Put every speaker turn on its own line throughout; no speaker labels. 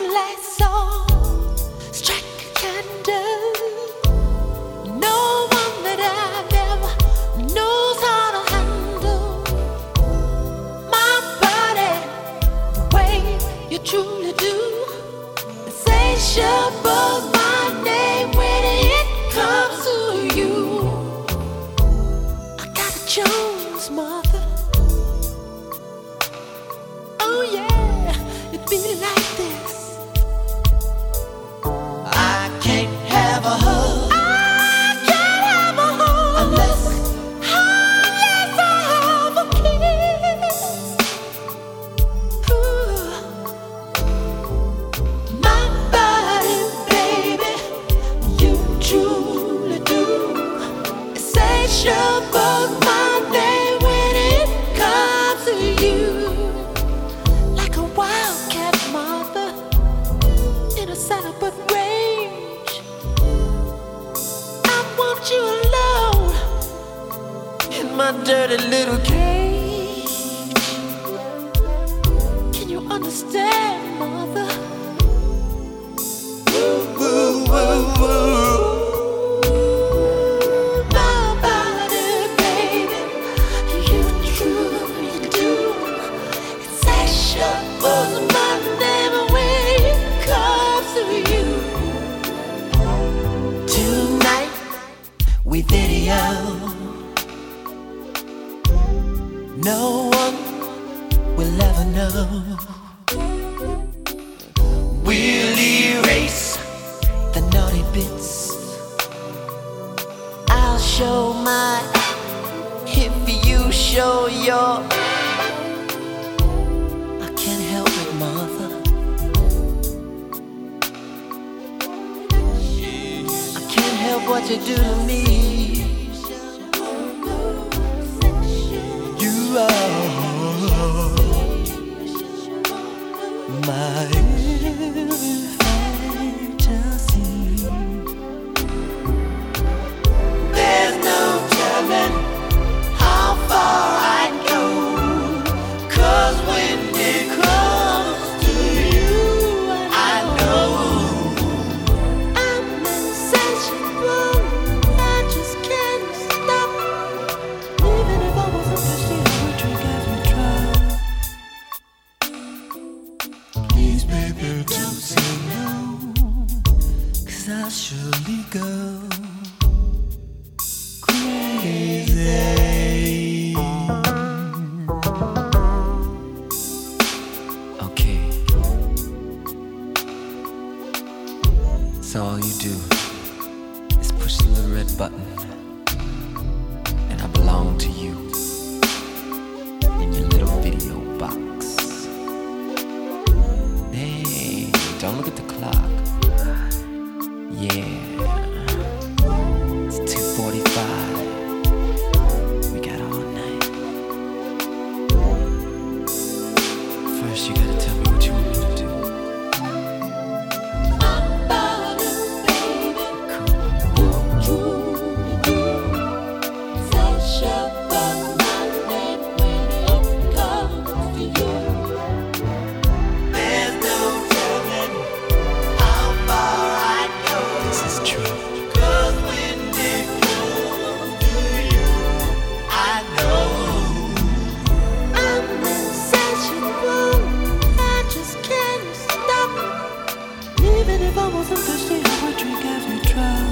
lights on, strike a candle. No one that I've ever knows how to handle my body the way you truly do. Insatiable, my name when it comes to you. I got a Jones mother. Oh yeah, it be like this. I can't have a hug. I can't have a hug unless I have a kiss. Ooh. My body, baby, you truly do. Insatiable, my name when it comes to you. Like a wildcat mother in a saddle-but range. I want you alone in my dirty little cage. Can you understand, mother? Woo, woo, woo. My body, baby, you truly do. Insatiable, my name when it comes to you. Tonight we video. No one will ever know. We'll erase the naughty bits. I'll show mine if you show your. I can't help it, mother. I can't help what you do to me. You are my fantasy. There's no telling how far I'd go, 'cause when it comes to you, I know I'm insatiable. I just can't stop. Even if I wasn't thirsty, I would drink every drop. Please, baby, don't say no, 'cause I'll surely go crazy. Okay. So all you do is push the little red button, and I belong to you in your little video box. Hey, don't look at the clock. Yeah, it's 2:45. We got all night. First, you gotta tell me what you want me to do. This is true. 'Cause when it comes to you, I know I'm insatiable. I just can't stop. Even if I wasn't thirsty, I would drink every drop.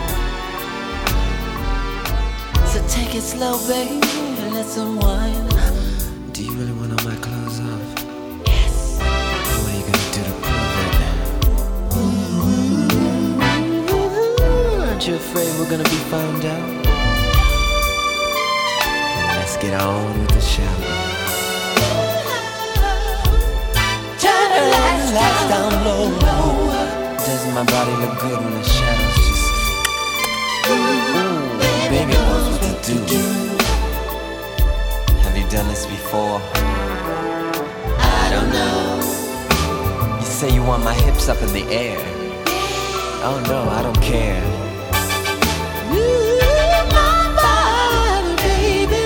So take it slow, baby, and let's unwind. Do you really want all my clothes off? Yes. What are you gonna do to prove it? Aren't you afraid we're gonna be found out? Let's get on with the shower. Turn the lights down low. Doesn't my body look good when the shadows just. Ooh, baby knows what to do. Have you done this before? I don't know. You say you want my hips up in the air. Oh no, I don't care. My body, baby,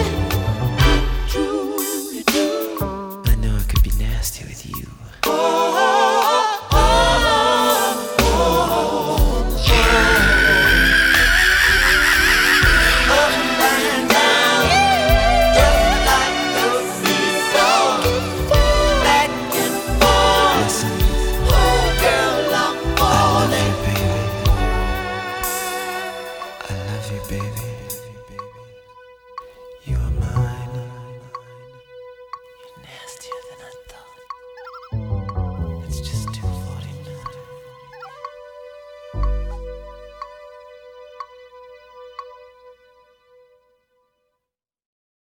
truly do. I know I could be nasty with you. Oh, oh, oh. baby.